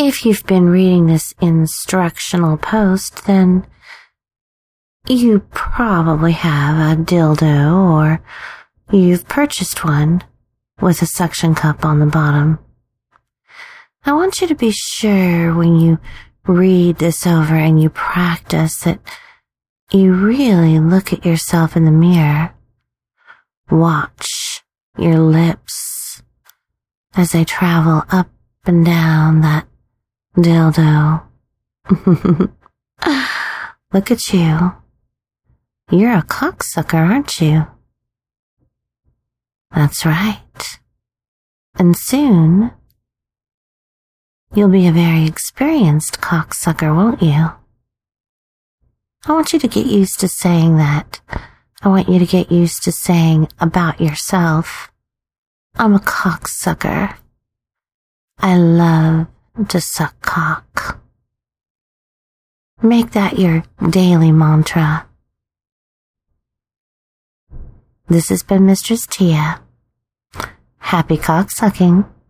If you've been reading this instructional post, then you probably have a dildo or you've purchased one with a suction cup on the bottom. I want you to be sure when you read this over and you practice that you really look at yourself in the mirror. Watch your lips as they travel up and down that dildo. Look at you. You're a cocksucker, aren't you? That's right. And soon, you'll be a very experienced cocksucker, won't you? I want you to get used to saying that. I want you to get used to saying about yourself, I'm a cocksucker. I love to suck cock. Make that your daily mantra. This has been Mistress Tia. Happy cocksucking.